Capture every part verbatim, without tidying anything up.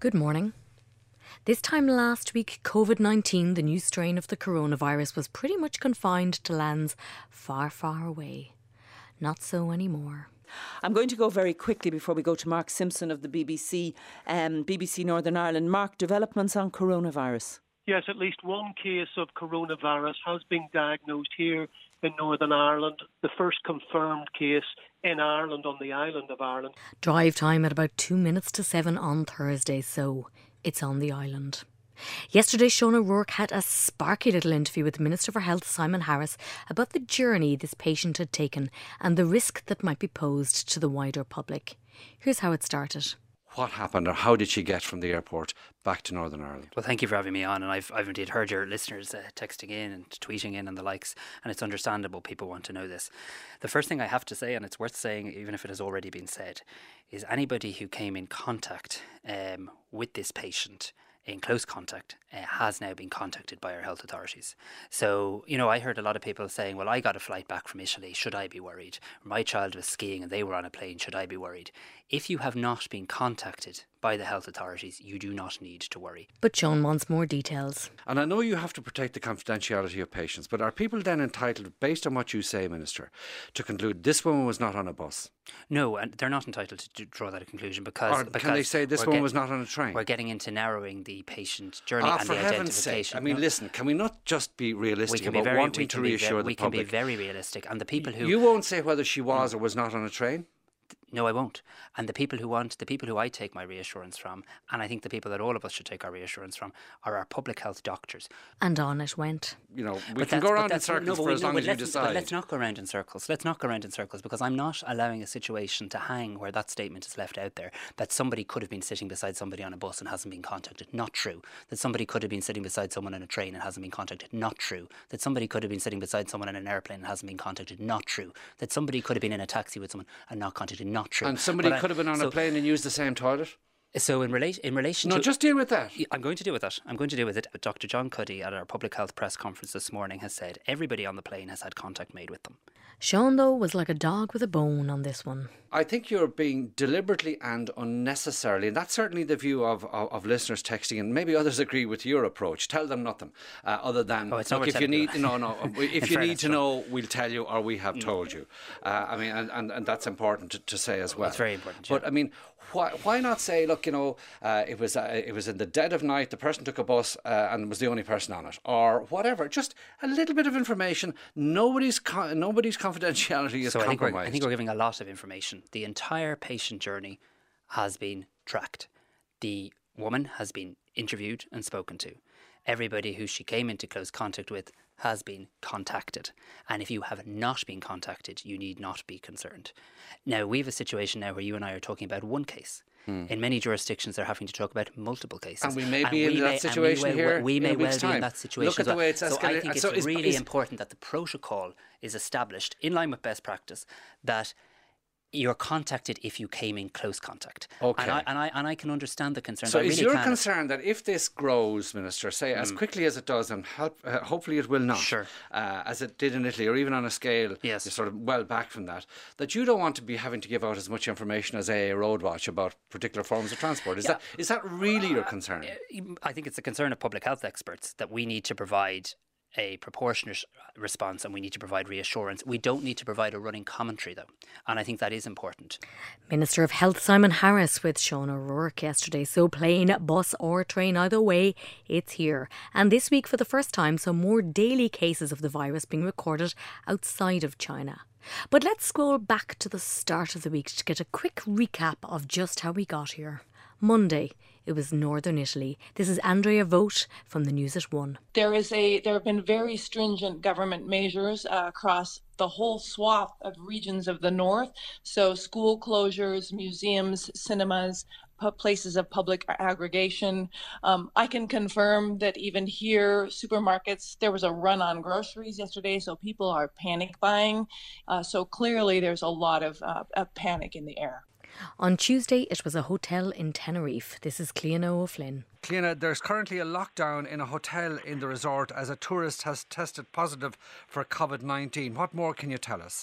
Good morning. This time last week, COVID nineteen, the new strain of the coronavirus, was pretty much confined to lands far, far away. Not so anymore. I'm going to go very quickly before we go to Mark Simpson of the B B C, um, B B C Northern Ireland. Mark, developments on coronavirus. Yes, at least one case of coronavirus has been diagnosed here in Northern Ireland, the first confirmed case in Ireland, on the island of Ireland. Drive time at about two minutes to seven on Thursday, so it's on the island. Yesterday, Sean O'Rourke had a sparky little interview with the Minister for Health, Simon Harris, about the journey this patient had taken and the risk that might be posed to the wider public. Here's how it started. What happened, or how did she get from the airport back to Northern Ireland? Well, thank you for having me on, and I've I've indeed heard your listeners uh, texting in and tweeting in and the likes, and it's understandable people want to know this. The first thing I have to say, and it's worth saying even if it has already been said, is anybody who came in contact um, with this patient in close contact uh, has now been contacted by our health authorities. So, you know, I heard a lot of people saying, well, I got a flight back from Italy, should I be worried? My child was skiing and they were on a plane, should I be worried? If you have not been contacted by the health authorities, you do not need to worry. But Sean wants more details. And I know you have to protect the confidentiality of patients, but are people then entitled, based on what you say, Minister, to conclude this woman was not on a bus? No, and they're not entitled to draw that conclusion because... Or because can they say this woman get, was not on a train? We're getting into narrowing the patient journey ah, and for the heaven's identification. Sake. I mean, no. listen, can we not just be realistic we can about be very, wanting to reassure ve- the we public? We can be very realistic. And the people who... You won't say whether she was or was not on a train? No, I won't. And the people who want, the people who I take my reassurance from, and I think the people that all of us should take our reassurance from, are our public health doctors. And on it went. You know, we but can go around in circles no, for as no, long as you let's, decide. But let's not go around in circles. Let's not go around in circles because I'm not allowing a situation to hang where that statement is left out there, that somebody could have been sitting beside somebody on a bus and hasn't been contacted. Not true. That somebody could have been sitting beside someone on a train and hasn't been contacted. Not true. That somebody could have been sitting beside someone in an airplane and hasn't been contacted. Not true. That somebody could have been in a taxi with someone and not contacted. Not true. And somebody but could I, have been on so, a plane and used the same toilet? So in, rela- in relation no, to... No, just deal with that. I'm going to deal with that. I'm going to deal with it. But Doctor John Cuddy at our public health press conference this morning has said everybody on the plane has had contact made with them. Sean, though, was like a dog with a bone on this one. I think you're being deliberately and unnecessarily, and that's certainly the view of, of, of listeners texting, and maybe others agree with your approach. Tell them nothing uh, other than, oh, it's look, if you need, no, no, if you need to true. know, we'll tell you, or we have told you. Uh, I mean, and, and, and that's important to, to say as well. It's very important. But yeah. I mean, why why not say, look, you know, uh, it was uh, it was in the dead of night, the person took a bus uh, and was the only person on it, or whatever. Just a little bit of information. Nobody's con- nobody's confidentiality is so I think, compromised. I think we're giving a lot of information. The entire patient journey has been tracked. The woman has been interviewed and spoken to. Everybody who she came into close contact with has been contacted. And if you have not been contacted, you need not be concerned. Now, we have a situation now where you and I are talking about one case. Hmm. In many jurisdictions, they're having to talk about multiple cases. And we may and be we in may, that situation we may, here We may in a well week's be time. in that situation. Look at the way it's so escalated. I think it's so is, really is, important that the protocol is established in line with best practice, that you're contacted if you came in close contact. Okay. And I, and I, and I can understand the concern. So I really is your can. concern that if this grows, Minister, say, mm. as quickly as it does, and help, uh, hopefully it will not, sure. uh, as it did in Italy, or even on a scale yes. you're sort of well back from that, that you don't want to be having to give out as much information as A A Roadwatch about particular forms of transport. Is, yeah. that, is that really your concern? I think it's a concern of public health experts that we need to provide a proportionate response and we need to provide reassurance. We don't need to provide a running commentary though, and I think that is important. Minister of Health Simon Harris with Sean O'Rourke yesterday. So plane, bus or train, either way, it's here. And this week for the first time, some more daily cases of the virus being recorded outside of China. But let's scroll back to the start of the week to get a quick recap of just how we got here. Monday, it was northern Italy. This is Andrea Vogt from the News at One. There is a there have been very stringent government measures uh, across the whole swath of regions of the north. So school closures, museums, cinemas, places of public aggregation. Um, I can confirm that even here, supermarkets, there was a run on groceries yesterday, so people are panic buying. Uh, so clearly there's a lot of, uh, of panic in the air. On Tuesday, it was a hotel in Tenerife. This is Cliona O'Flynn. Cliona, there's currently a lockdown in a hotel in the resort as a tourist has tested positive for COVID nineteen. What more can you tell us?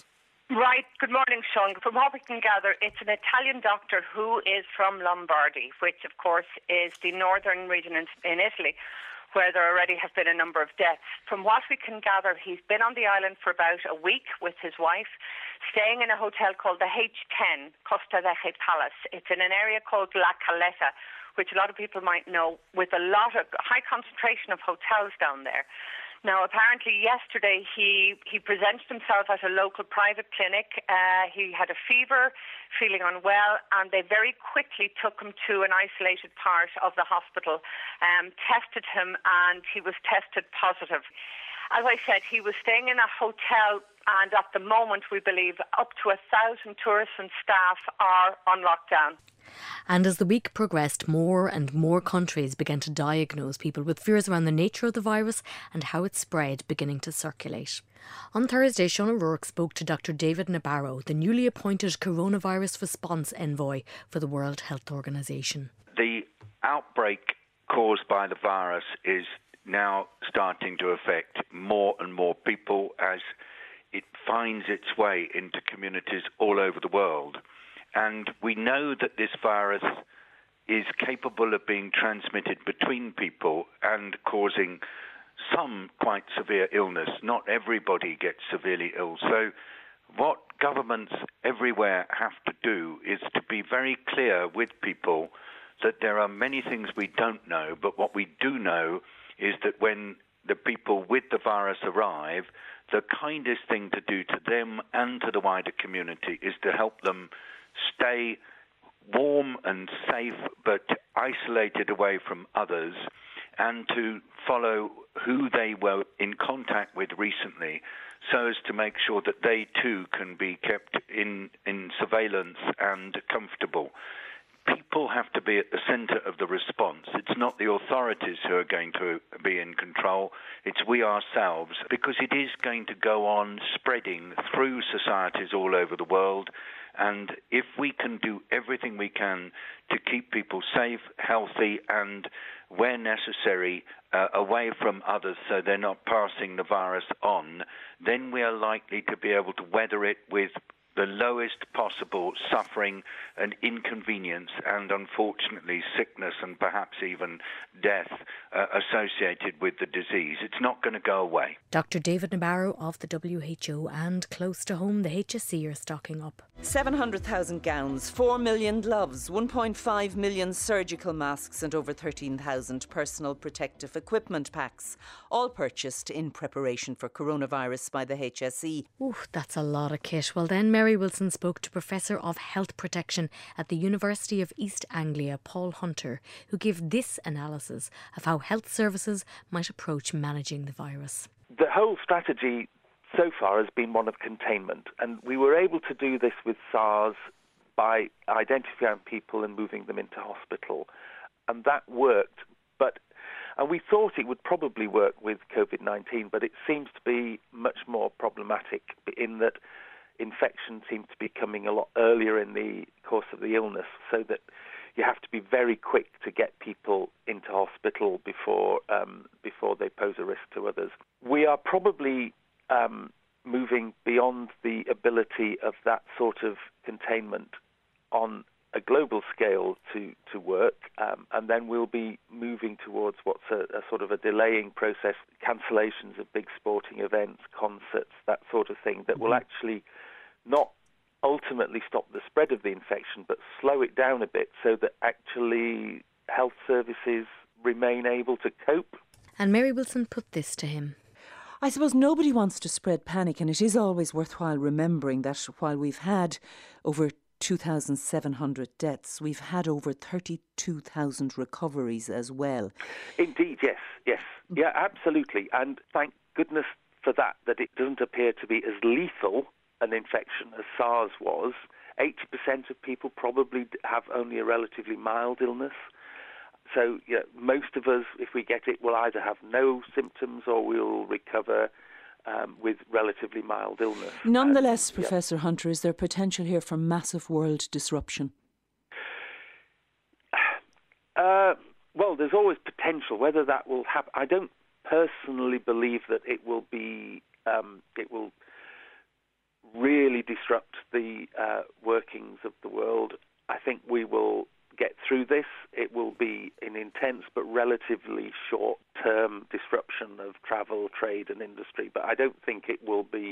Right. Good morning, Sean. From what we can gather, it's an Italian doctor who is from Lombardy, which, of course, is the northern region in, in Italy, where there already have been a number of deaths. From what we can gather, he's been on the island for about a week with his wife, staying in a hotel called the H ten, Costa Vecchia Palace. It's in an area called La Caleta, which a lot of people might know, with a lot of high concentration of hotels down there. Now, apparently yesterday he, he presented himself at a local private clinic. Uh, he had a fever, feeling unwell, and they very quickly took him to an isolated part of the hospital, um, tested him, and he was tested positive. As I said, he was staying in a hotel, and at the moment, we believe up to a thousand tourists and staff are on lockdown. And as the week progressed, more and more countries began to diagnose people with fears around the nature of the virus and how it spread beginning to circulate. On Thursday, Sean O'Rourke spoke to Doctor David Nabarro, the newly appointed coronavirus response envoy for the World Health Organization. The outbreak caused by the virus is now starting to affect more and more people as it finds its way into communities all over the world. And we know that this virus is capable of being transmitted between people and causing some quite severe illness. Not everybody gets severely ill. So what governments everywhere have to do is to be very clear with people that there are many things we don't know, but what we do know is that when the people with the virus arrive, the kindest thing to do to them and to the wider community is to help them stay warm and safe but isolated away from others, and to follow who they were in contact with recently so as to make sure that they too can be kept in, in surveillance and comfortable. People have to be at the centre of the response. It's not the authorities who are going to be in control. It's we ourselves, because it is going to go on spreading through societies all over the world. And if we can do everything we can to keep people safe, healthy, and, where necessary, uh, away from others so they're not passing the virus on, then we are likely to be able to weather it with the lowest possible suffering and inconvenience and, unfortunately, sickness and perhaps even death uh, associated with the disease. It's not going to go away. Doctor David Nabarro of the W H O, and close to home, the H S E are stocking up. seven hundred thousand gowns, four million gloves, one point five million surgical masks and over thirteen thousand personal protective equipment packs, all purchased in preparation for coronavirus by the H S E. Ooh, that's a lot of kit. Well then, Mary Wilson spoke to Professor of Health Protection at the University of East Anglia, Paul Hunter, who gave this analysis of how health services might approach managing the virus. The whole strategy so far has been one of containment, and we were able to do this with SARS by identifying people and moving them into hospital, and that worked. But and we thought it would probably work with COVID nineteen, but it seems to be much more problematic in that infection seems to be coming a lot earlier in the course of the illness, so that you have to be very quick to get people into hospital before um, before they pose a risk to others. We are probably um, moving beyond the ability of that sort of containment on a global scale to, to work, um, and then we'll be moving towards what's a, a sort of a delaying process, cancellations of big sporting events, concerts, that sort of thing, that will actually not ultimately stop the spread of the infection, but slow it down a bit so that actually health services remain able to cope. And Mary Wilson put this to him. I suppose nobody wants to spread panic, and it is always worthwhile remembering that while we've had over two thousand seven hundred deaths, we've had over thirty-two thousand recoveries as well. Indeed, yes, yes. Yeah, absolutely. And thank goodness for that, that it doesn't appear to be as lethal an infection as SARS was. eighty percent of people probably have only a relatively mild illness. So yeah, most of us, if we get it, will either have no symptoms or we'll recover um, with relatively mild illness. Nonetheless, and, Professor yeah. Hunter, is there potential here for massive world disruption? Uh, well, there's always potential. Whether that will happen, I don't personally believe that it will be. Um, it will really disrupt the uh, workings of the world. I think we will get through this. It will be an intense but relatively short-term disruption of travel, trade and industry, but I don't think it will be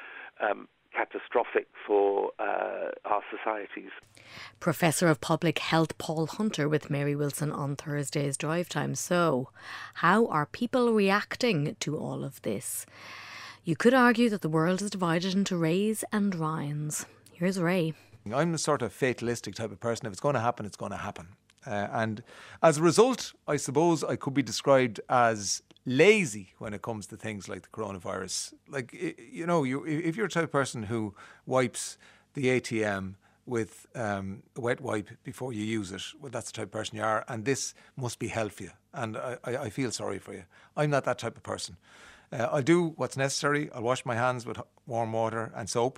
um, catastrophic for uh, our societies. Professor of Public Health Paul Hunter with Mary Wilson on Thursday's Drive Time. So, how are people reacting to all of this? You could argue that the world is divided into Rays and Ryans. Here's Ray. I'm the sort of fatalistic type of person. If it's going to happen, it's going to happen. Uh, and as a result, I suppose I could be described as lazy when it comes to things like the coronavirus. Like, you know, you, if you're the type of person who wipes the A T M with um, a wet wipe before you use it, well, that's the type of person you are. And this must be hell for you. And I, I feel sorry for you. I'm not that type of person. Uh, I'll do what's necessary. I'll wash my hands with warm water and soap.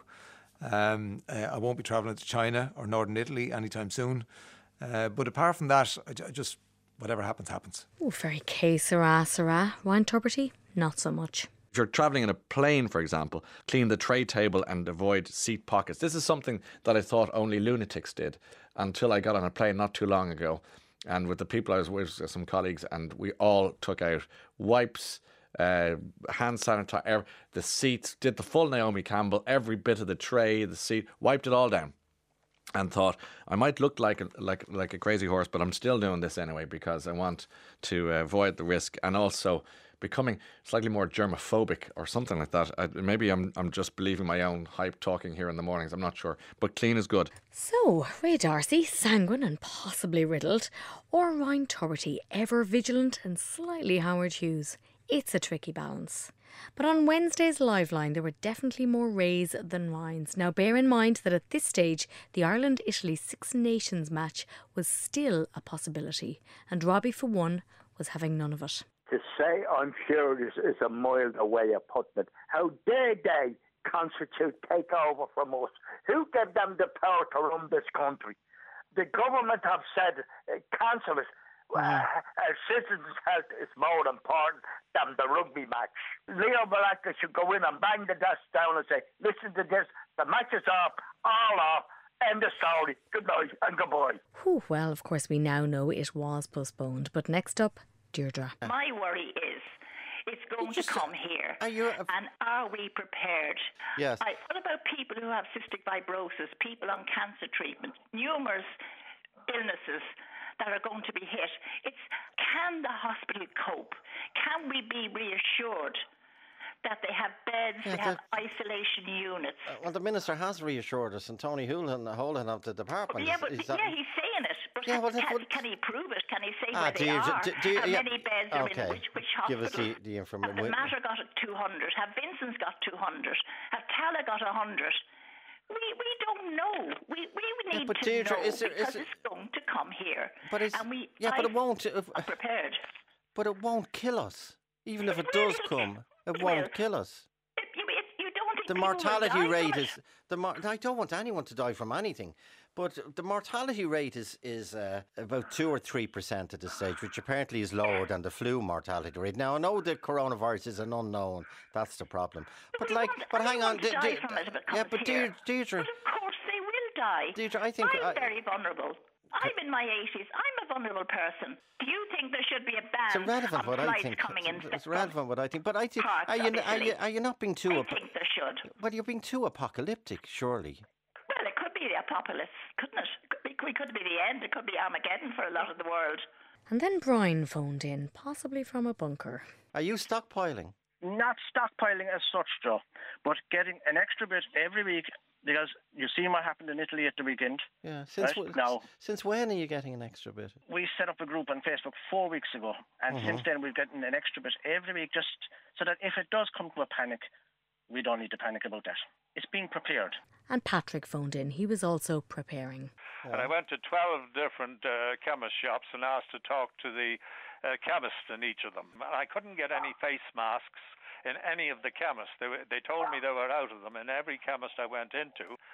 Um, uh, I won't be travelling to China or Northern Italy anytime soon. Uh, but apart from that, I, I just, whatever happens, happens. Oh, very que sera, sera. Ryan Tubridy, not so much. If you're travelling in a plane, for example, clean the tray table and avoid seat pockets. This is something that I thought only lunatics did until I got on a plane not too long ago. And with the people I was with, some colleagues, and we all took out wipes, Uh, hand sanitizer, the seats, did the full Naomi Campbell, every bit of the tray, the seat, wiped it all down, and thought I might look like a, like like a crazy horse, but I'm still doing this anyway because I want to avoid the risk, and also becoming slightly more germophobic or something like that. I, maybe I'm I'm just believing my own hype talking here in the mornings. I'm not sure, but clean is good. So, Ray D'Arcy, sanguine and possibly riddled, or Ryan Tubridy, ever vigilant and slightly Howard Hughes. It's a tricky balance. But on Wednesday's Live Line, there were definitely more Rays than Ryans. Now, bear in mind that at this stage, the Ireland-Italy Six Nations match was still a possibility. And Robbie, for one, was having none of it. To say I'm furious is a mild way of putting it. How dare they constitute takeover from us? Who gave them the power to run this country? The government have said, uh, cancel it. Uh, our citizens' health is more important than the rugby match. Leo Varadkar should go in and bang the desk down and say, listen to this, the match is off, all off, end of story, good night and goodbye. Whew, well, of course, we now know it was postponed. But next up, Deirdre. My worry is it's going to come here. Are you a... And are we prepared? Yes. I, what about people who have cystic fibrosis, people on cancer treatment, numerous illnesses that are going to be hit? It's, can the hospital cope? Can we be reassured that they have beds, yeah, they have the, isolation units? Uh, well, the Minister has reassured us, and Tony Holohan, Holohan of the department. Yeah, but is, is yeah, that... he's saying it. But yeah, well, can, well, can he prove it? Can he say ah, where they you, are? Do, do you, How yeah. many beds okay. are in which, which hospital? Give us the, the information. Have the Mater got two hundred? Have Vincent's got two hundred? Have Cala got one hundred? We we don't know. We we need yeah, but to Deirdre, know is there, because is it, it's going to come here. But it's, and we, yeah, I, but it won't. If, I'm prepared. But it won't kill us. Even if it does come, it well, won't kill us. If you, if you don't think the mortality rate is the. Mor- I don't want anyone to die from anything, but the mortality rate is is uh, about two or three percent at this stage, which apparently is lower than the flu mortality rate. Now I know the coronavirus is an unknown. That's the problem. But, but like, but hang on, di- di- yeah, but Deirdre, Deirdre, but of course they will die. Deirdre, I think I'm I, very vulnerable. I'm in my eighties. I'm a vulnerable person. Do you think there should be a ban it's irrelevant on what flights I think. coming in? It's irrelevant what I think. But I think are you, are you are you not being too? I ap- think there should. Well, you're being too apocalyptic, surely. Well, it could be the apocalypse, couldn't it? It could be, it could be the end. It could be Armageddon for a lot of the world. And then Brian phoned in, possibly from a bunker. Are you stockpiling? Not stockpiling as such, Joe, but getting an extra bit every week. Because you see what happened in Italy at the weekend. Yeah. Since right? w- now, since when are you getting an extra bit? We set up a group on Facebook four weeks ago, and mm-hmm. since then we've gotten an extra bit every week, just so that if it does come to a panic, we don't need to panic about that. It's being prepared. And Patrick phoned in. He was also preparing. And I went to twelve different uh, chemist shops and asked to talk to the uh, chemist in each of them. And I couldn't get any face masks in any of the chemists. They, they told me they were out of them. And every chemist I went into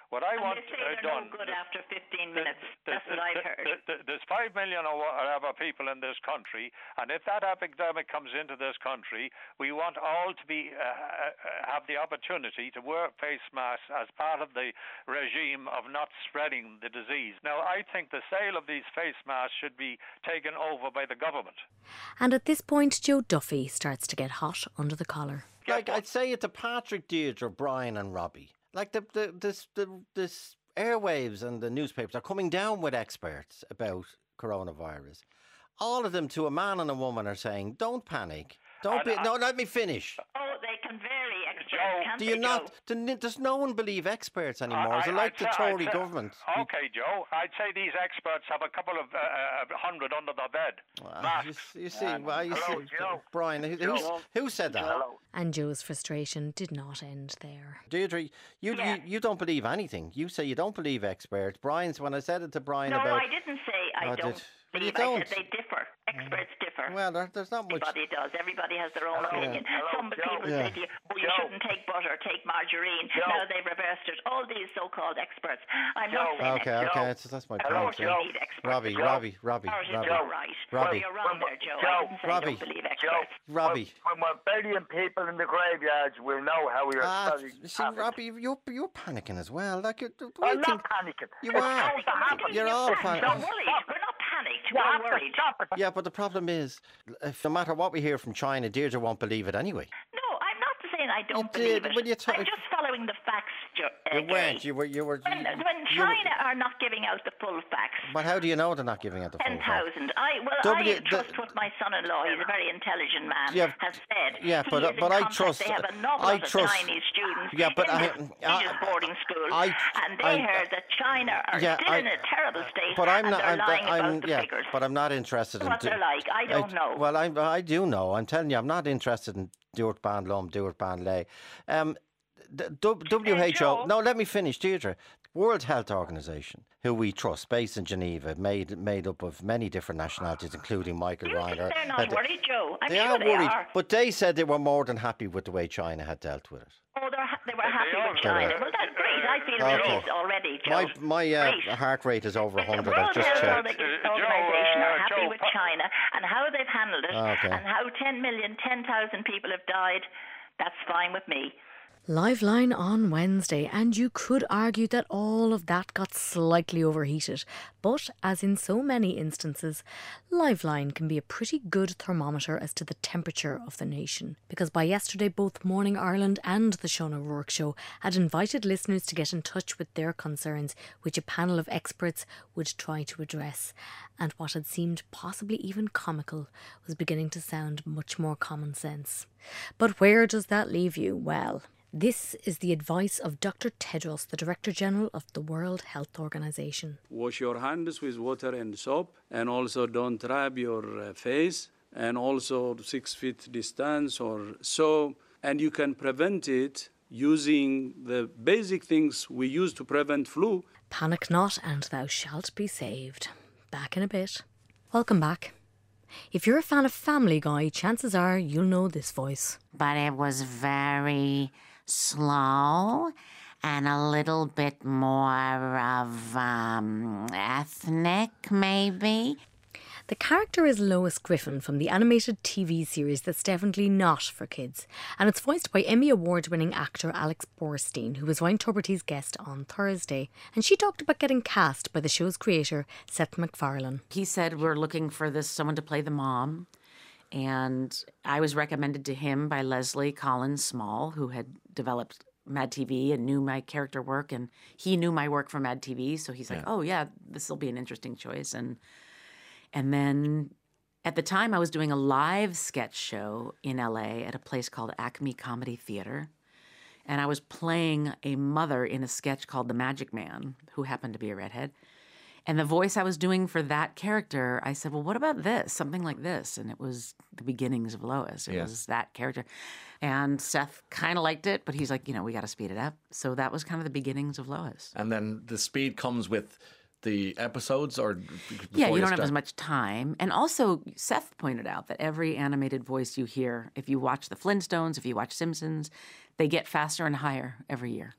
What I and want they say uh, they're done. no good the, after fifteen the, minutes. the, That's what I've heard. The, the, there's five million or whatever people in this country, and if that epidemic comes into this country, we want all to be uh, have the opportunity to wear face masks as part of the regime of not spreading the disease. Now, I think the sale of these face masks should be taken over by the government. And at this point, Joe Duffy starts to get hot under the collar. Like I'd say it to Patrick, Deirdre, Brian, and Robbie. Like the the this the this airwaves and the newspapers are coming down with experts about coronavirus. All of them, to a man and a woman, are saying, "Don't panic. Don't be." No, let me finish. Oh, they can vary, experts, Joe, can't Do they, you not? Joe? do- Does no one believe experts anymore? Is it I- like I'd the say- I'd Tory say- government? Okay, Joe. I'd say these experts have a couple of uh, uh, hundred under their bed. Ah, you, s- you see, well, you Hello, see, Joe. Brian, who, who's, Joe. who said that? And Joe's frustration did not end there. Deirdre, you, Yeah. you you don't believe anything. You say you don't believe experts. Brian's when I said it to Brian No, about. I didn't say I Oh, don't did- Well, you believe. I don't. said they differ. Experts differ. Well, there, there's not much. Everybody does. Everybody has their own Hello. opinion. Hello, Some Joe. people Yeah. say to you, oh, you Joe. shouldn't take butter, take margarine. Joe. Now they've reversed it. All these so-called experts. I'm not Joe. saying Okay, experts. okay, that's, that's my Of point. course you yeah. need experts. Robbie, Joe. Robbie, Robbie, Or is it Robbie, Joe right? Robbie, You're wrong there, Joe. Joe. I didn't say Robbie. don't believe experts. Robbie. When we're burying people in the graveyards, we'll know how you're Ah, spelling. see, Robbie, you're you're panicking as well. Like, you're, what do I'm you not think? panicking. You It's are. supposed to happen. You're all We're panicking. worried. We're not panicked. You have We're to worried. stop it. Yeah, but the problem is, if no matter what we hear from China, Deirdre won't believe it anyway. No, I'm not saying I don't You believe did, it. when you ta- I'm just following the facts, Jo- uh, You weren't. Gay. You were. You were. When, you, when you were- China are not giving out the full facts, But how do you know they're not giving out the full ten facts? thousand. I well, W- I trust what my son-in-law, he's a very intelligent man, Yeah, has said. yeah, He but- is in but I contact. trust- They have an awful I lot trust- of Chinese students Yeah, but in I- this I- prestigious boarding school, I- and they I- heard that China are Yeah, still I- in a terrible state, But I'm and not. they're I'm, lying I'm, about the yeah, figures. but I'm not interested in What they're like, I don't know. Well, I I do know. I'm telling you, I'm not interested in Dúirt Ban Lum, Dúirt Ban Lay. Um, the W H O. Joe? No, let me finish, Deirdre. World Health Organization, who we trust, based in Geneva, made made up of many different nationalities, including Michael You think Reiner. they're not had- worried, Joe? I'm they sure are they worried, are. but they said they were more than happy with the way China had dealt with it. Oh, they're ha- they were happy are with very- China. Well, that's great. I feel Okay. relieved already, Joe. My my uh, Great. heart rate is over one The hundred. I've World just Health checked. Orga- Joe, Organization are uh, happy Joe, with pa- China and how they've handled it Okay. and how ten million, ten thousand people have died. That's fine with me. Liveline on Wednesday, and you could argue that all of that got slightly overheated. But, as in so many instances, Liveline can be a pretty good thermometer as to the temperature of the nation. Because by yesterday, both Morning Ireland and the Sean O'Rourke Show had invited listeners to get in touch with their concerns, which a panel of experts would try to address. And what had seemed possibly even comical was beginning to sound much more common sense. But where does that leave you? Well, this is the advice of Doctor Tedros, the Director General of the World Health Organization. Wash your hands with water and soap, and also don't rub your uh, face, and also six feet distance or so. And you can prevent it using the basic things we use to prevent flu. Panic not, and thou shalt be saved. Back in a bit. Welcome back. If you're a fan of Family Guy, chances are you'll know this voice. But it was very slow and a little bit more of um, ethnic, maybe. The character is Lois Griffin from the animated T V series that's definitely not for kids, and it's voiced by Emmy Award-winning actor Alex Borstein, who was Ryan Tuberty's guest on Thursday, and she talked about getting cast by the show's creator, Seth MacFarlane. He said we're looking for this someone to play the mom, and I was recommended to him by Leslie Collins Small, who had developed Mad T V and knew my character work, and he knew my work from Mad T V, so he's like, Yeah. oh yeah, this will be an interesting choice. And and then at the time I was doing a live sketch show in L A at a place called Acme Comedy Theater, and I was playing a mother in a sketch called The Magic Man, who happened to be a redhead. And the voice I was doing for that character, I said, well, what about this? Something like this. And it was the beginnings of Lois. It Yeah. was that character. And Seth kind of liked it, but he's like, you know, we got to speed it up. So that was kind of the beginnings of Lois. And then the speed comes with the episodes, or b- Yeah, before you don't have start? as much time. And also, Seth pointed out that every animated voice you hear, if you watch The Flintstones, if you watch Simpsons, they get faster and higher every year.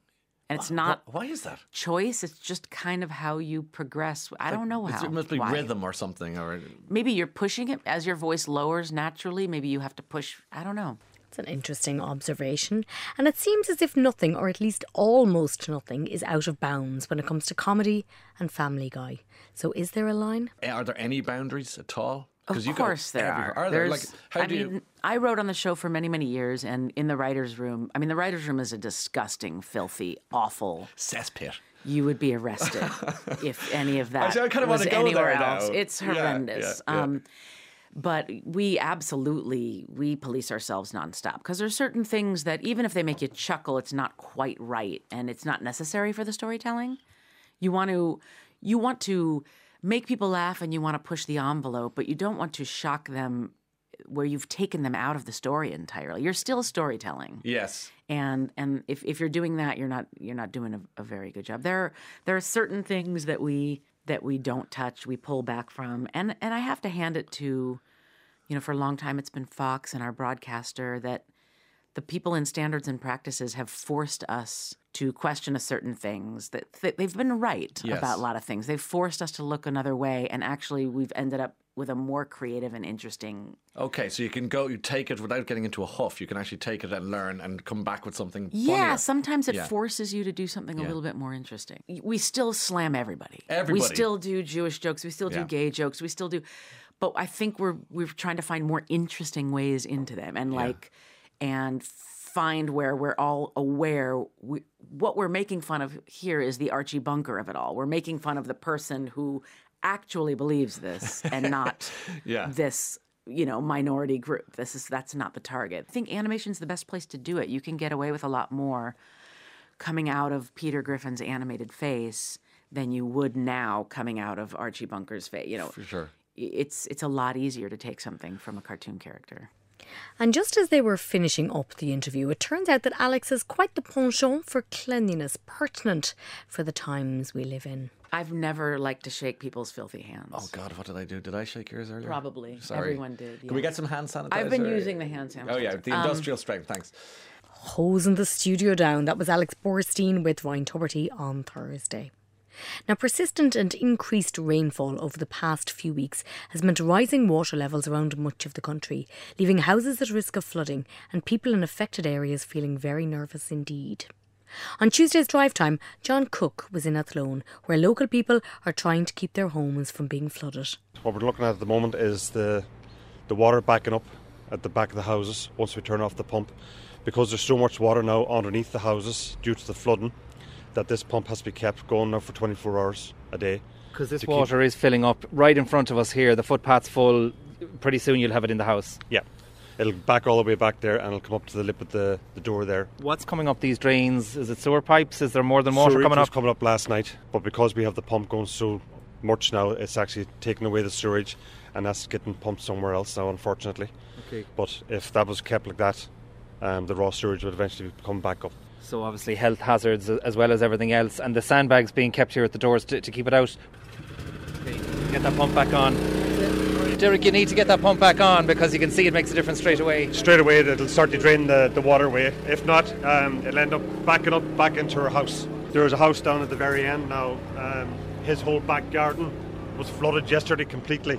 And it's not Why is that? choice. It's just kind of how you progress. I don't know how. It must be why. rhythm or something. Or Maybe you're pushing it as your voice lowers naturally. Maybe you have to push. I don't know. It's an interesting observation. And it seems as if nothing, or at least almost nothing, is out of bounds when it comes to comedy and Family Guy. So is there a line? Are there any boundaries at all? Of you course go there everywhere. are. Are there? There's- Like, how I do mean, you? I wrote on the show for many, many years, and in the writer's room, I mean, the writer's room is a disgusting, filthy, awful cesspit. You would be arrested if any of that I kind of was want to go anywhere there else. now. It's Yeah, horrendous. yeah, yeah. Um, but we absolutely, we police ourselves nonstop because there's certain things that even if they make you chuckle, it's not quite right and it's not necessary for the storytelling. You want to, you want to make people laugh and you want to push the envelope, but you don't want to shock them where you've taken them out of the story entirely. You're still storytelling. Yes. And and if, if you're doing that, you're not you're not doing a, a very good job. There are, there are certain things that we that we don't touch, we pull back from, and and I have to hand it to, you know, for a long time it's been Fox and our broadcaster that the people in standards and practices have forced us to question a certain things that, that they've been right Yes. about a lot of things. They've forced us to look another way, and actually we've ended up with a more creative and interesting. Okay, so you can go, you take it without getting into a huff. You can actually take it and learn and come back with something Yeah, funnier. sometimes it Yeah. forces you to do something a Yeah. little bit more interesting. We still slam everybody. Everybody. We still do Jewish jokes. We still do Yeah. gay jokes. We still do, but I think we're we're trying to find more interesting ways into them, and like, and find where we're all aware we, what we're making fun of here is the Archie Bunker of it all. We're making fun of the person who actually believes this and not Yeah. this, you know, minority group. This is that's not the target. I think animation's the best place to do it. You can get away with a lot more coming out of Peter Griffin's animated face than you would now coming out of Archie Bunker's face. You know, For sure. it's it's a lot easier to take something from a cartoon character. And just as they were finishing up the interview, it turns out that Alex has quite the penchant for cleanliness, pertinent for the times we live in. I've never liked to shake people's filthy hands. Oh God, what did I do? Did I shake yours earlier? Probably. Sorry. Everyone did, Can we yeah. get some hand sanitizer? I've been using the hand sanitizer. Oh yeah, the Um, industrial strength. Thanks. Hosing the studio down. That was Alex Borstein with Ryan Tuberty on Thursday. Now, persistent and increased rainfall over the past few weeks has meant rising water levels around much of the country, leaving houses at risk of flooding and people in affected areas feeling very nervous indeed. On Tuesday's drive time, John Cook was in Athlone, where local people are trying to keep their homes from being flooded. What we're looking at at the moment is the the water backing up at the back of the houses once we turn off the pump, because there's so much water now underneath the houses due to the flooding that this pump has to be kept going now for twenty-four hours a day. Because this to keep- water is filling up right in front of us here. The footpath's full. Pretty soon you'll have it in the house. Yeah, it'll back all the way back there and it'll come up to the lip of the, the door there. What's coming up these drains? Is it sewer pipes? Is there more than water Sewerage coming was up? coming up last night, but because we have the pump going so much now, it's actually taking away the sewage and that's getting pumped somewhere else now, unfortunately. Okay. But if that was kept like that, um, the raw sewage would eventually come back up. So obviously health hazards as well as everything else. And the sandbags being kept here at the doors to, to keep it out. Okay, get that pump back on. Derek, you need to get that pump back on because you can see it makes a difference straight away. Straight away, it'll start to drain the, the waterway. If not, um, it'll end up backing up back into our house. There's a house down at the very end now. Um, his whole back garden was flooded yesterday completely,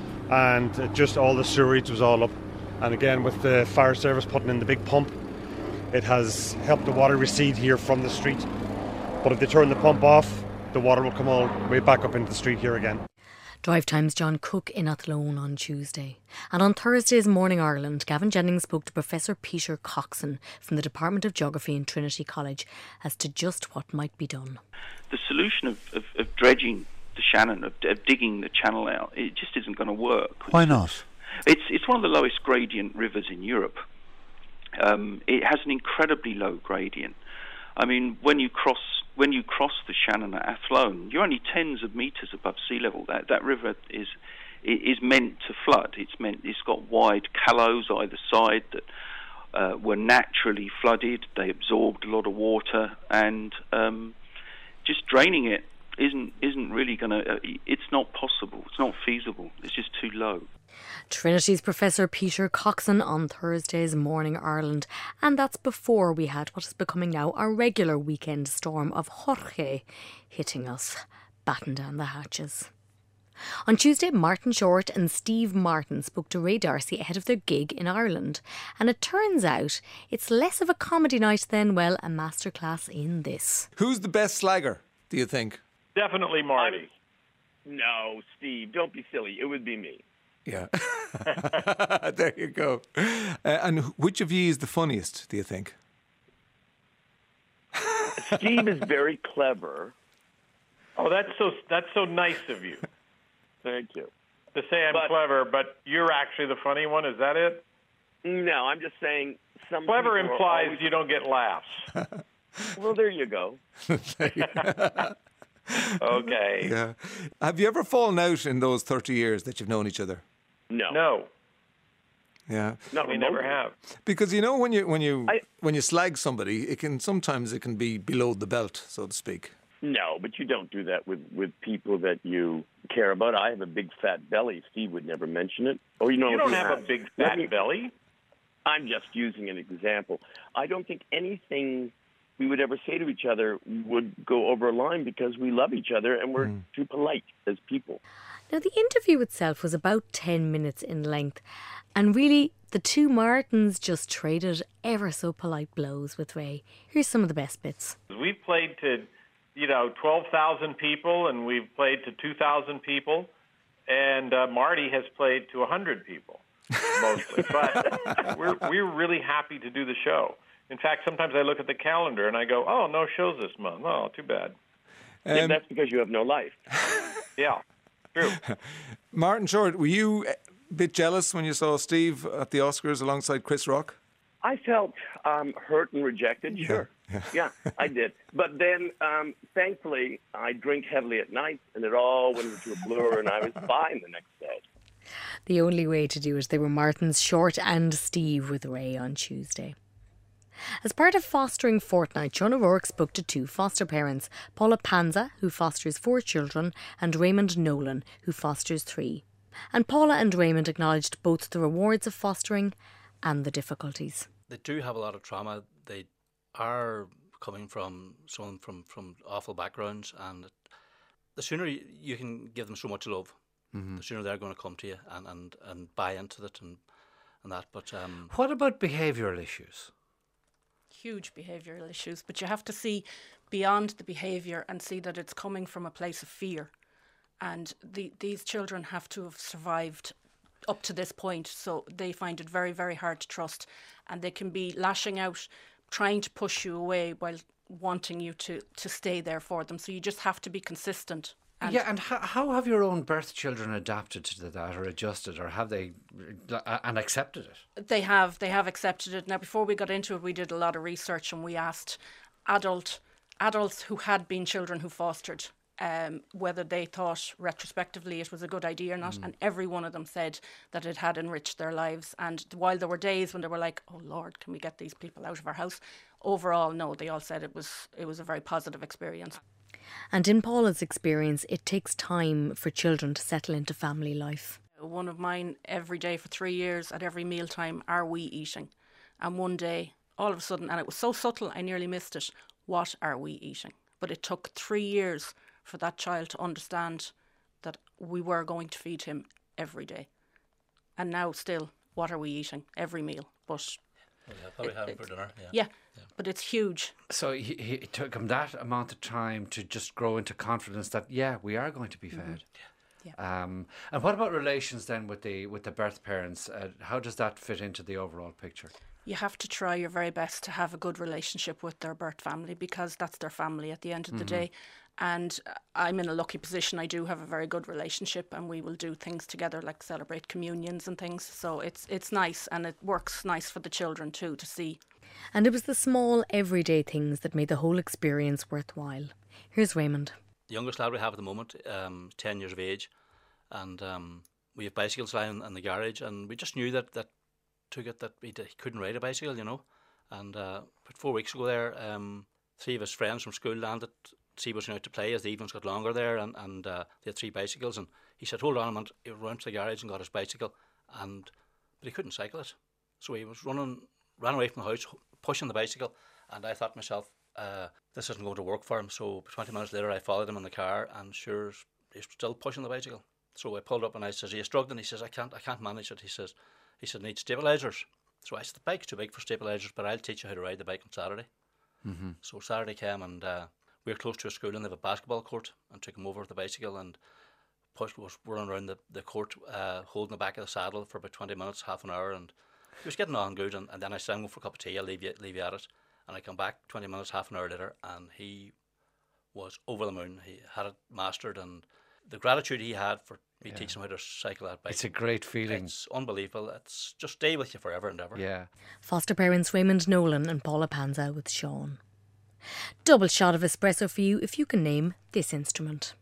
and it just all the sewage was all up. And again, with the fire service putting in the big pump, it has helped the water recede here from the street. But if they turn the pump off, the water will come all the way back up into the street here again. Drive Time's John Cook in Athlone on Tuesday. And on Thursday's Morning Ireland, Gavin Jennings spoke to Professor Peter Coxon from the Department of Geography in Trinity College as to just what might be done. The solution of, of, of dredging the Shannon, of, of digging the channel out, it just isn't going to work. Why not? It's it's one of the lowest gradient rivers in Europe. Um, it has an incredibly low gradient. I mean, when you cross when you cross the Shannon at Athlone, you're only tens of metres above sea level. That that river is is meant to flood. It's meant it's got wide callows either side that uh, were naturally flooded. They absorbed a lot of water, and um, just draining it isn't isn't really going to. Uh, it's not possible. It's not feasible. It's just too low. Trinity's Professor Peter Coxon on Thursday's Morning Ireland. And that's before we had what is becoming now a regular weekend storm of Jorge hitting us, batten down the hatches. On Tuesday, Martin Short and Steve Martin spoke to Ray D'Arcy ahead of their gig in Ireland. And it turns out it's less of a comedy night than, well, a masterclass in this. Who's the best slagger, do you think? Definitely Marty. I'm, no, Steve, don't be silly. It would be me. Yeah. There you go. Uh, and which of you is the funniest, do you think? Steve is very clever. Oh, that's so that's so nice of you. Thank you. To say I'm but, clever, but you're actually the funny one, is that it? No, I'm just saying some clever implies always... you don't get laughs. Well, there you go. Okay. Yeah. Have you ever fallen out in those thirty years that you've known each other? No. No. Yeah. No, we never have. Because you know when you when you I, when you slag somebody, it can sometimes it can be below the belt, so to speak. No, but you don't do that with, with people that you care about. I have a big fat belly. Steve would never mention it. Or you know, you don't you have, have a big fat me, belly. I'm just using an example. I don't think anything we would ever say to each other would go over a line because we love each other and we're mm. too polite as people. Now, the interview itself was about ten minutes in length, and really the two Martins just traded ever so polite blows with Ray. Here's some of the best bits. We played to, you know, twelve thousand people, and we've played to two thousand people, and uh, Marty has played to one hundred people, mostly. But we're, we're really happy to do the show. In fact, sometimes I look at the calendar and I go, oh, no shows this month. Oh, too bad. Um, yeah, that's because you have no life. Yeah. True. Martin Short, were you a bit jealous when you saw Steve at the Oscars alongside Chris Rock? I felt um, hurt and rejected, sure. Yeah, yeah. yeah I did. But then, um, thankfully, I drink heavily at night, and it all went into a blur, and I was fine the next day. The only way to do it, they were Martin's Short and Steve with Ray on Tuesday. As part of Fostering Fortnight, Sean O'Rourke spoke to two foster parents, Paula Panza, who fosters four children, and Raymond Nolan, who fosters three. And Paula and Raymond acknowledged both the rewards of fostering and the difficulties. They do have a lot of trauma. They are coming from some from, from awful backgrounds, and the sooner you can give them so much love, mm-hmm. the sooner they're going to come to you and, and, and buy into it and, and that. But um, what about behavioural issues? Huge behavioural issues, but you have to see beyond the behaviour and see that it's coming from a place of fear. And the, these children have to have survived up to this point, so they find it very, very hard to trust. And they can be lashing out, trying to push you away while wanting you to, to stay there for them. So you just have to be consistent. And yeah, and how, how have your own birth children adapted to that or adjusted, or have they uh, and accepted it? They have. They have accepted it. Now, before we got into it, we did a lot of research and we asked adult adults who had been children who fostered um, whether they thought retrospectively it was a good idea or not. Mm. And every one of them said that it had enriched their lives. And while there were days when they were like, oh, Lord, can we get these people out of our house? Overall, no, they all said it was it was a very positive experience. And in Paula's experience, it takes time for children to settle into family life. One of mine, every day for three years, at every mealtime, are we eating? And one day, all of a sudden, and it was so subtle, I nearly missed it, what are we eating? But it took three years for that child to understand that we were going to feed him every day. And now still, what are we eating? Every meal. But well, yeah, probably having for dinner. Yeah. yeah, yeah, but it's huge. So he, he, it took him that amount of time to just grow into confidence that yeah, we are going to be fed. Mm-hmm. Yeah. Um, and what about relations then with the with the birth parents? Uh, how does that fit into the overall picture? You have to try your very best to have a good relationship with their birth family because that's their family at the end of the mm-hmm. day. And I'm in a lucky position. I do have a very good relationship and we will do things together like celebrate communions and things. So it's it's nice and it works nice for the children too to see. And it was the small everyday things that made the whole experience worthwhile. Here's Raymond. The youngest lad we have at the moment, um, ten years of age, and um, we have bicycles lying in the garage, and we just knew that that took it that he, d- he couldn't ride a bicycle, you know. And uh, about four weeks ago there, um, three of his friends from school landed to see us out to play as the evenings got longer there, and, and uh, they had three bicycles, and he said, hold on a minute. He ran to the garage and got his bicycle, and but he couldn't cycle it. So he was running, ran away from the house, pushing the bicycle, and I thought to myself, uh, this isn't going to work for him. So twenty minutes later, I followed him in the car, and sure, he's still pushing the bicycle. So I pulled up and I says, are you struggling? He says, I can't, I can't manage it. He says, he said, need stabilisers. So I said, the bike's too big for stabilisers, but I'll teach you how to ride the bike on Saturday. Mm-hmm. So Saturday came, and uh, we were close to a school, and they have a basketball court, and took him over with the bicycle and pushed, was running around the, the court, uh, holding the back of the saddle for about twenty minutes, half an hour, and he was getting on good. And, and then I said, I'm going for a cup of tea, I'll leave you, leave you at it. And I come back twenty minutes, half an hour later, and he was over the moon. He had it mastered, and the gratitude he had for me yeah. teaching him how to cycle that bike. It's a great feeling. It's unbelievable. It's just stay with you forever and ever. Yeah. Foster parents Raymond Nolan and Paula Panza with Sean. Double shot of espresso for you if you can name this instrument.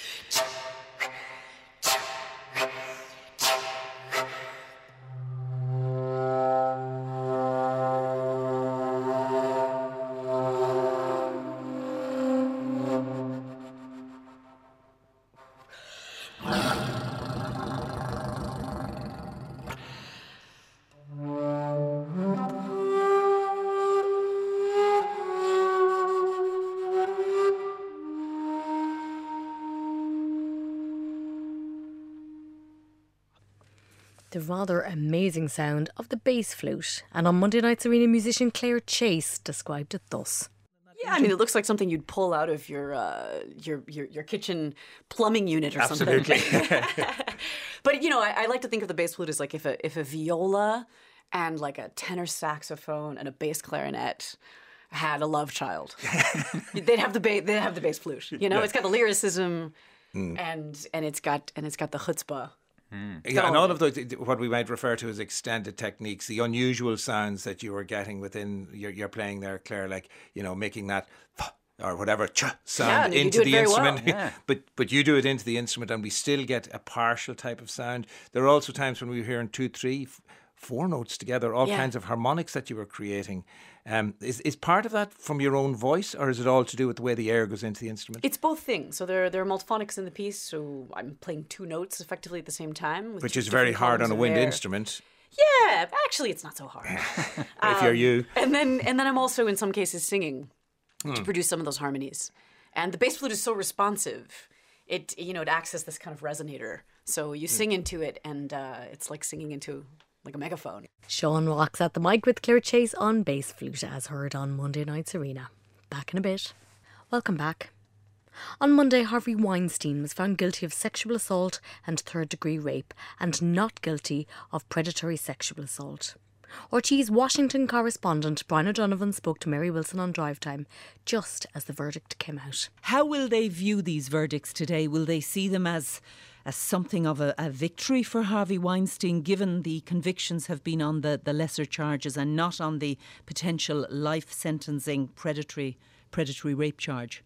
The rather amazing sound of the bass flute. And on Monday night's Arena, musician Claire Chase described it thus. Yeah, I mean, it looks like something you'd pull out of your uh, your, your your kitchen plumbing unit or Absolutely. something. But, you know, I, I like to think of the bass flute as like if a, if a viola and like a tenor saxophone and a bass clarinet had a love child. they'd have the ba- they'd have the bass flute. You know, yeah. It's got the lyricism mm. and and it's got and it's got the chutzpah. Mm. Yeah, and all of those, what we might refer to as extended techniques, the unusual sounds that you were getting within your, your playing there, Claire, like, you know, making that or whatever ch sound yeah, into the instrument. Well. Yeah. but but you do it into the instrument and we still get a partial type of sound. There are also times when we were hearing two, three, four notes together, all yeah. kinds of harmonics that you were creating. Um, is is part of that from your own voice, or is it all to do with the way the air goes into the instrument? It's both things. So there, there are multiphonics in the piece, so I'm playing two notes effectively at the same time. Which is very hard on a wind instrument. Yeah, actually it's not so hard. if um, you're you. And then, and then I'm also in some cases singing hmm. to produce some of those harmonies. And the bass flute is so responsive. It, you know, it acts as this kind of resonator. So you sing into it, and uh, it's like singing into like a megaphone. Sean rocks at the mic with Claire Chase on bass flute, as heard on Monday night's Arena. Back in a bit. Welcome back. On Monday, Harvey Weinstein was found guilty of sexual assault and third-degree rape, and not guilty of predatory sexual assault. R T É's Washington correspondent Brian O'Donovan spoke to Mary Wilson on Drive Time just as the verdict came out. How will they view these verdicts today? Will they see them as as something of a, a victory for Harvey Weinstein, given the convictions have been on the, the lesser charges and not on the potential life sentencing predatory predatory rape charge?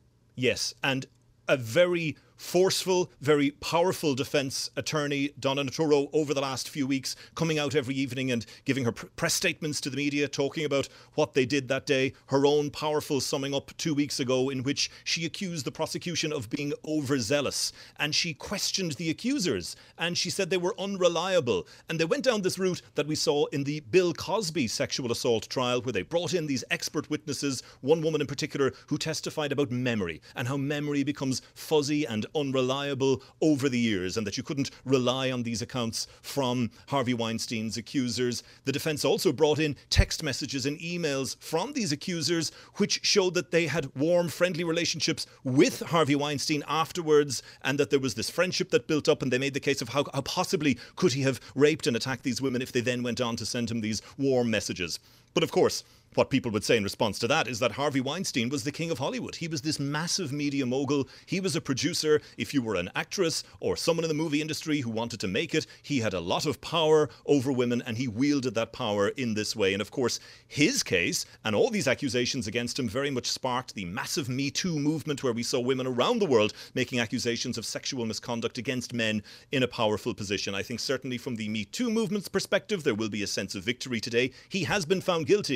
Yes, and a very forceful, very powerful defence attorney, Donna Naturo, over the last few weeks, coming out every evening and giving her pr- press statements to the media, talking about what they did that day. Her own powerful summing up two weeks ago in which she accused the prosecution of being overzealous. And she questioned the accusers. And she said they were unreliable. And they went down this route that we saw in the Bill Cosby sexual assault trial, where they brought in these expert witnesses, one woman in particular who testified about memory and how memory becomes fuzzy and unreliable over the years, and that you couldn't rely on these accounts from Harvey Weinstein's accusers. The defence also brought in text messages and emails from these accusers which showed that they had warm, friendly relationships with Harvey Weinstein afterwards, and that there was this friendship that built up, and they made the case of how, how possibly could he have raped and attacked these women if they then went on to send him these warm messages. But of course, what people would say in response to that is that Harvey Weinstein was the king of Hollywood. He was this massive media mogul. He was a producer. If you were an actress or someone in the movie industry who wanted to make it, he had a lot of power over women, and he wielded that power in this way. And of course, his case and all these accusations against him very much sparked the massive Me Too movement, where we saw women around the world making accusations of sexual misconduct against men in a powerful position. I think certainly from the Me Too movement's perspective, there will be a sense of victory today. He has been found guilty, yes.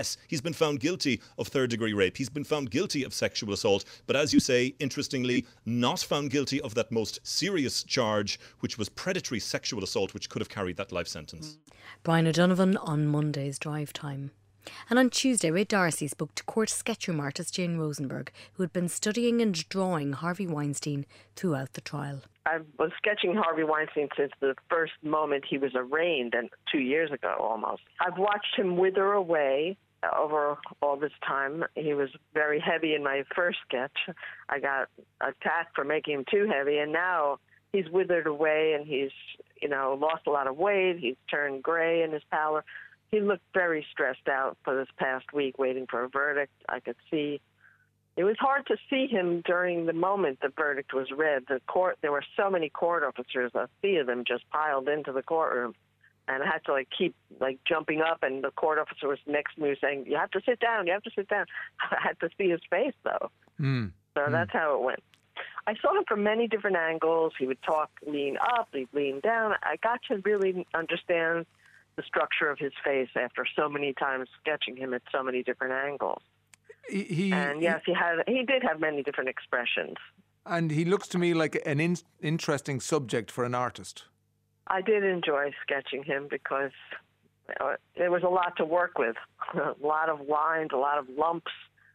yes, he's been found guilty of third degree rape. He's been found guilty of sexual assault. But as you say, interestingly, not found guilty of that most serious charge, which was predatory sexual assault, which could have carried that life sentence. Brian O'Donovan on Monday's Drive Time. And on Tuesday, Ray D'Arcy spoke to court sketchroom artist Jane Rosenberg, who had been studying and drawing Harvey Weinstein throughout the trial. I was sketching Harvey Weinstein since the first moment he was arraigned, and two years ago almost. I've watched him wither away over all this time. He was very heavy in my first sketch. I got attacked for making him too heavy, and now he's withered away, and he's, you know, lost a lot of weight. He's turned gray in his pallor. He looked very stressed out for this past week, waiting for a verdict. I could see. It was hard to see him during the moment the verdict was read. The court, there were so many court officers, a sea of them just piled into the courtroom. And I had to, like, keep, like, jumping up, and the court officer was next to me saying, you have to sit down, you have to sit down. I had to see his face, though. Mm. So mm. that's how it went. I saw him from many different angles. He would talk, lean up, he'd lean down. I got to really understand the structure of his face after so many times sketching him at so many different angles. He, he and yes, he had he did have many different expressions. And he looks to me like an in, interesting subject for an artist. I did enjoy sketching him because uh, there was a lot to work with, a lot of lines, a lot of lumps.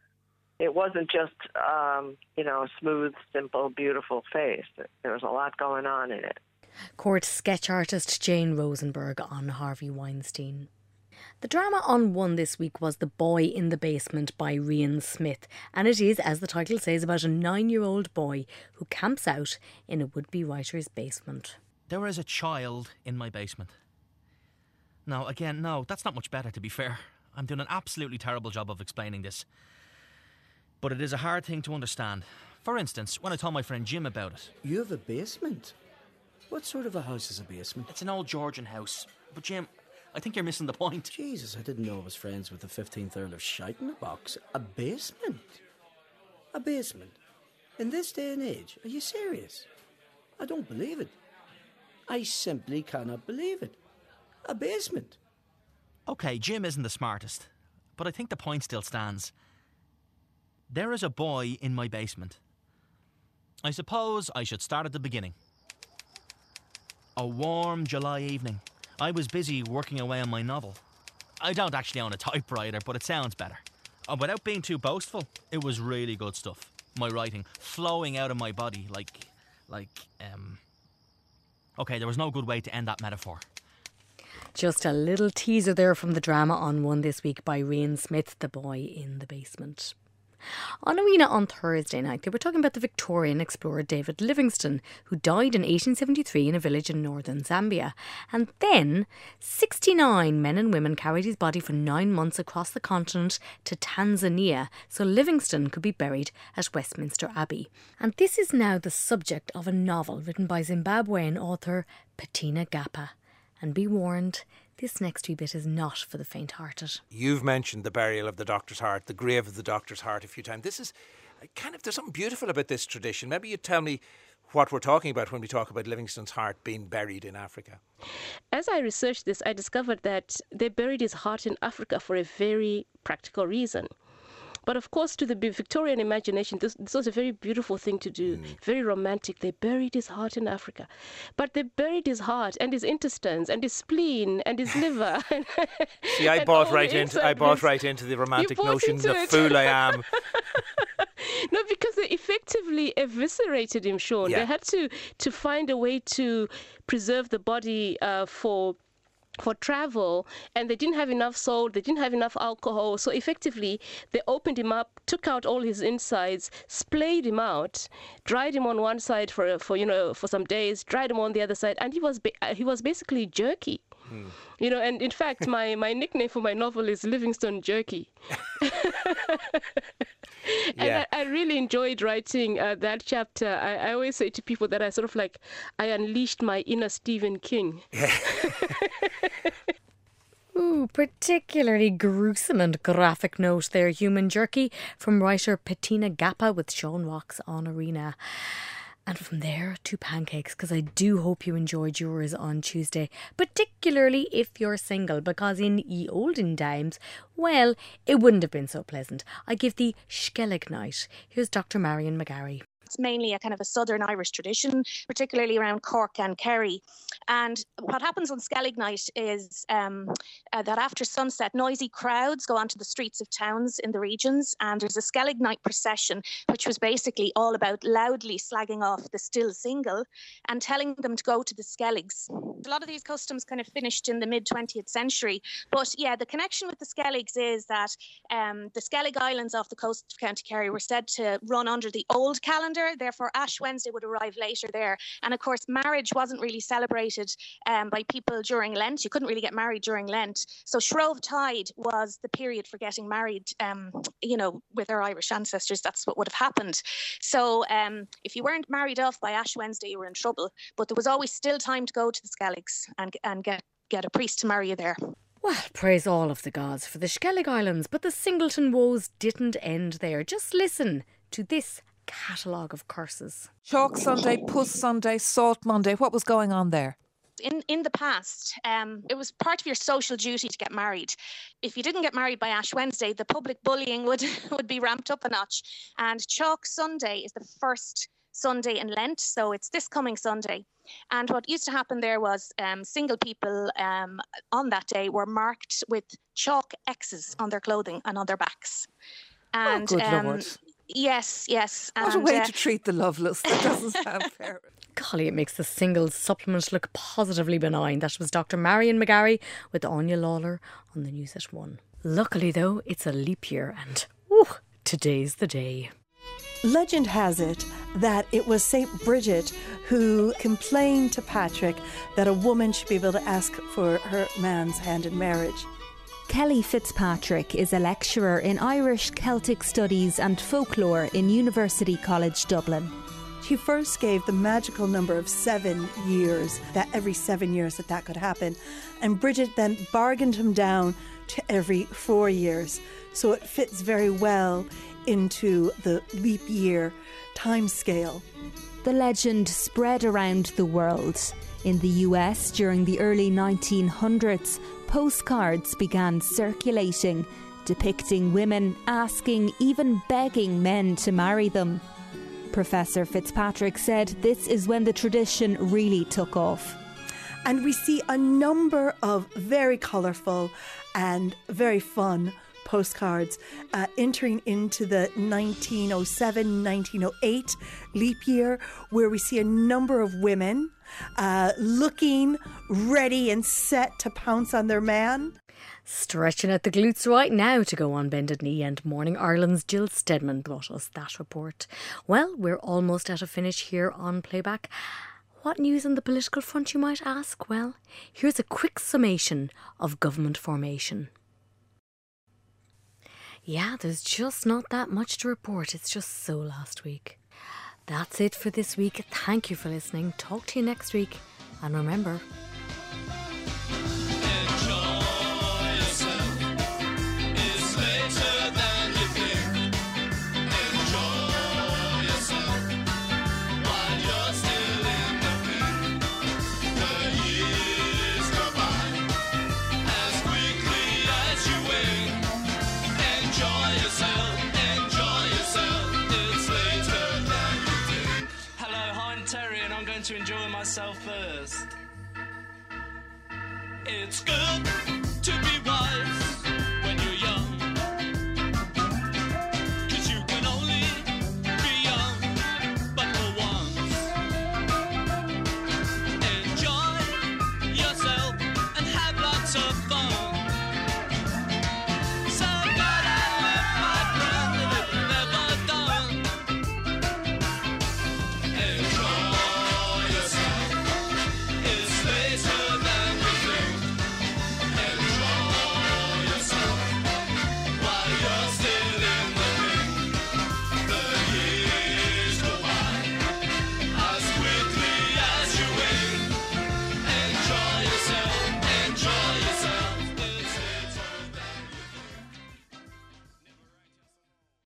It wasn't just, um, you know, a smooth, simple, beautiful face. There was a lot going on in it. Court sketch artist Jane Rosenberg on Harvey Weinstein. The drama on One this week was The Boy in the Basement by Rian Smith, and it is, as the title says, about a nine-year-old boy who camps out in a would-be writer's basement. There is a child in my basement. Now, again, no, that's not much better, to be fair. I'm doing an absolutely terrible job of explaining this. But it is a hard thing to understand. For instance, when I told my friend Jim about it. You have a basement? What sort of a house is a basement? It's an old Georgian house. But Jim, I think you're missing the point. Jesus, I didn't know I was friends with the fifteenth Earl of Shite in a box. A basement? A basement? In this day and age? Are you serious? I don't believe it. I simply cannot believe it. A basement. OK, Jim isn't the smartest, but I think the point still stands. There is a boy in my basement. I suppose I should start at the beginning. A warm July evening. I was busy working away on my novel. I don't actually own a typewriter, but it sounds better. And without being too boastful, it was really good stuff. My writing flowing out of my body like... like, um... OK, there was no good way to end that metaphor. Just a little teaser there from the drama on One this week by Rian Smith, The Boy in the Basement. On Arena on Thursday night, they were talking about the Victorian explorer David Livingstone, who died in eighteen seventy-three in a village in northern Zambia. And then sixty-nine men and women carried his body for nine months across the continent to Tanzania so Livingstone could be buried at Westminster Abbey. And this is now the subject of a novel written by Zimbabwean author Patina Gapa. And be warned, this next wee bit is not for the faint-hearted. You've mentioned the burial of the Doctor's Heart, the grave of the Doctor's Heart a few times. This is kind of, there's something beautiful about this tradition. Maybe you'd tell me what we're talking about when we talk about Livingstone's heart being buried in Africa. As I researched this, I discovered that they buried his heart in Africa for a very practical reason. But of course, to the Victorian imagination, this, this was a very beautiful thing to do, mm. very romantic. They buried his heart in Africa. But they buried his heart and his intestines and his spleen and his liver. See, I bought right into I bought right into the romantic notions. The fool I am. No, because they effectively eviscerated him, Sean. Yeah. They had to, to find a way to preserve the body uh, for... for travel, and they didn't have enough salt, they didn't have enough alcohol, so effectively they opened him up, took out all his insides, splayed him out, dried him on one side for for you know for some days, dried him on the other side, and he was ba- he was basically jerky. Hmm. You know, and in fact, my, my nickname for my novel is Livingstone Jerky. And yeah. I, I really enjoyed writing uh, that chapter. I, I always say to people that I sort of like, I unleashed my inner Stephen King. Ooh, particularly gruesome and graphic note there, Human Jerky, from writer Patina Gapa with Sean Rocks on Arena. And from there to pancakes, because I do hope you enjoyed yours on Tuesday, particularly if you're single, because in ye olden times, well, it wouldn't have been so pleasant. I give the Skellig night. Here's Doctor Marion McGarry. It's mainly a kind of a southern Irish tradition, particularly around Cork and Kerry. And what happens on Skellig night is um, uh, that after sunset, noisy crowds go onto the streets of towns in the regions, and there's a Skellig night procession, which was basically all about loudly slagging off the still single and telling them to go to the Skelligs. A lot of these customs kind of finished in the mid-twentieth century, but yeah, the connection with the Skelligs is that um, the Skellig Islands off the coast of County Kerry were said to run under the old calendar. Therefore, Ash Wednesday would arrive later there. And of course, marriage wasn't really celebrated um, by people during Lent. You couldn't really get married during Lent. So Shrove Tide was the period for getting married, um, you know, with our Irish ancestors. That's what would have happened. So um, if you weren't married off by Ash Wednesday, you were in trouble. But there was always still time to go to the Skelligs and, and get, get a priest to marry you there. Well, praise all of the gods for the Skellig Islands, but the Singleton woes didn't end there. Just listen to this catalogue of curses. Chalk Sunday, Puss Sunday, Salt Monday. What was going on there? In in the past, um, it was part of your social duty to get married. If you didn't get married by Ash Wednesday, the public bullying would, would be ramped up a notch. And Chalk Sunday is the first Sunday in Lent, so it's this coming Sunday. And what used to happen there was um, single people um, on that day were marked with chalk X's on their clothing and on their backs. And, oh, good um, Lord. Yes, yes. What and, a way uh, to treat the loveless. That doesn't sound fair. Golly, it makes the singles supplement look positively benign. That was Doctor Marion McGarry with Anya Lawler on the news at one. Luckily, though, it's a leap year and, whew, today's the day. Legend has it that it was Saint Bridget who complained to Patrick that a woman should be able to ask for her man's hand in marriage. Kelly Fitzpatrick is a lecturer in Irish Celtic Studies and Folklore in University College Dublin. He first gave the magical number of seven years, that every seven years that that could happen. And Bridget then bargained him down to every four years. So it fits very well into the leap year time scale. The legend spread around the world. In the U S during the early nineteen hundreds, postcards began circulating, depicting women asking, even begging men to marry them. Professor Fitzpatrick said this is when the tradition really took off. And we see a number of very colourful and very fun postcards uh, entering into the nineteen oh seven nineteen oh eight leap year, where we see a number of women uh, looking ready and set to pounce on their man. Stretching at the glutes right now to go on bended knee, and Morning Ireland's Jill Stedman brought us that report. Well, we're almost at a finish here on Playback. What news on the political front, you might ask? Well, here's a quick summation of government formation. Yeah, there's just not that much to report. It's just so last week. That's it for this week. Thank you for listening. Talk to you next week. And remember... to enjoy myself first. It's good.